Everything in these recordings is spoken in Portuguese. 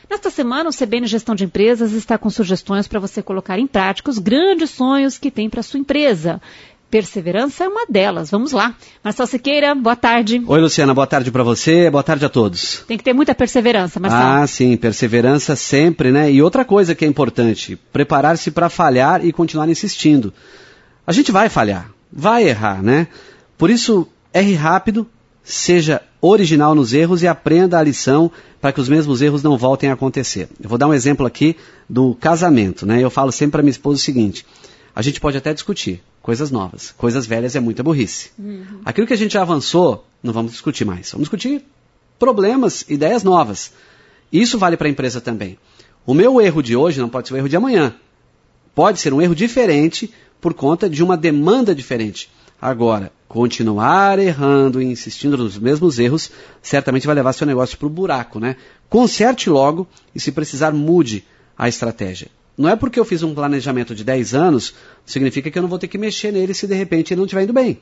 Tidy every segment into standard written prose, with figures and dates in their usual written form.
Nesta semana, o CBN Gestão de Empresas está com sugestões para você colocar em prática os grandes sonhos que tem para a sua empresa. Perseverança é uma delas. Vamos lá. Marcelo Siqueira, boa tarde. Oi, Luciana, boa tarde para você, boa tarde a todos. Tem que ter muita perseverança, Marcelo. Ah, sim, perseverança sempre, né? E outra coisa que é importante, preparar-se para falhar e continuar insistindo. A gente vai falhar, vai errar, né? Por isso, erre rápido, seja original nos erros e aprenda a lição para que os mesmos erros não voltem a acontecer. Eu vou dar um exemplo aqui do casamento, né? Eu falo sempre para minha esposa o seguinte: a gente pode até discutir coisas novas, coisas velhas é muita burrice. Aquilo que a gente já avançou, não vamos discutir mais. Vamos discutir problemas, ideias novas. Isso vale para a empresa também. O meu erro de hoje não pode ser o erro de amanhã. Pode ser um erro diferente por conta de uma demanda diferente. Agora, continuar errando e insistindo nos mesmos erros, certamente vai levar seu negócio para o buraco, né? Conserte logo e, se precisar, mude a estratégia. Não é porque eu fiz um planejamento de 10 anos, significa que eu não vou ter que mexer nele se de repente ele não estiver indo bem.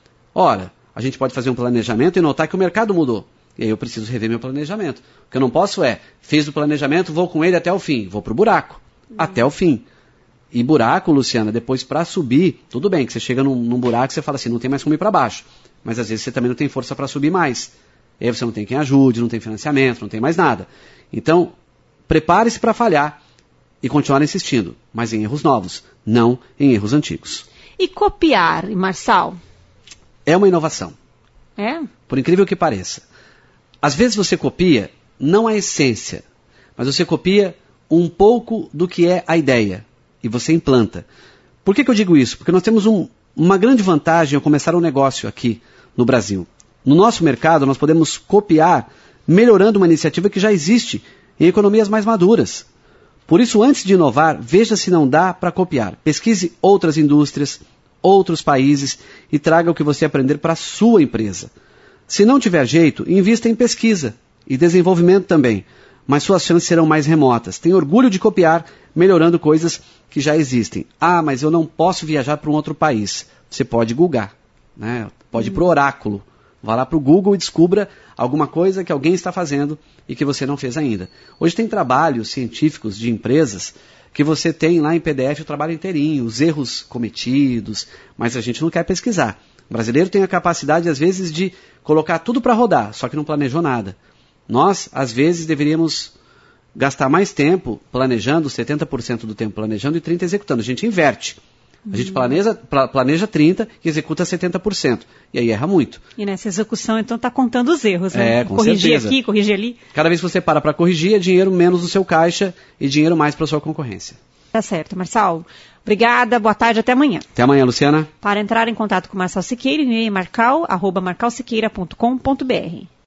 Ora, a gente pode fazer um planejamento e notar que o mercado mudou. E aí eu preciso rever meu planejamento. O que eu não posso fiz o planejamento, vou com ele até o fim. Vou para o buraco. Até o fim. E buraco, Luciana, depois para subir, tudo bem que você chega num buraco e você fala assim, não tem mais como ir para baixo. Mas às vezes você também não tem força para subir mais. E aí você não tem quem ajude, não tem financiamento, não tem mais nada. Então, prepare-se para falhar e continuar insistindo, mas em erros novos, não em erros antigos. E copiar, Marçal? É uma inovação. É? Por incrível que pareça. Às vezes você copia, não a essência, mas você copia um pouco do que é a ideia, e você implanta. Por que eu digo isso? Porque nós temos uma grande vantagem ao começar um negócio aqui no Brasil. No nosso mercado, nós podemos copiar, melhorando uma iniciativa que já existe em economias mais maduras. Por isso, antes de inovar, veja se não dá para copiar. Pesquise outras indústrias, outros países e traga o que você aprender para a sua empresa. Se não tiver jeito, invista em pesquisa e desenvolvimento também, mas suas chances serão mais remotas. Tenha orgulho de copiar, melhorando coisas que já existem. Ah, mas eu não posso viajar para um outro país. Você pode googar, né? Pode ir para o oráculo. Vá lá para o Google e descubra alguma coisa que alguém está fazendo e que você não fez ainda. Hoje tem trabalhos científicos de empresas que você tem lá em PDF o trabalho inteirinho, os erros cometidos, mas a gente não quer pesquisar. O brasileiro tem a capacidade, às vezes, de colocar tudo para rodar, só que não planejou nada. Nós, às vezes, deveríamos gastar mais tempo planejando, 70% do tempo planejando e 30% executando. A gente inverte. A gente planeja 30% e executa 70%. E aí erra muito. E nessa execução, então, está contando os erros, né? Com corrigir certeza. Aqui, corrigir ali. Cada vez que você para corrigir, é dinheiro menos no seu caixa e dinheiro mais para a sua concorrência. Tá certo, Marçal. Obrigada, boa tarde, até amanhã. Até amanhã, Luciana. Para entrar em contato com o Marcelo Siqueira, e-mail marcal@marcalsiqueira.com.br.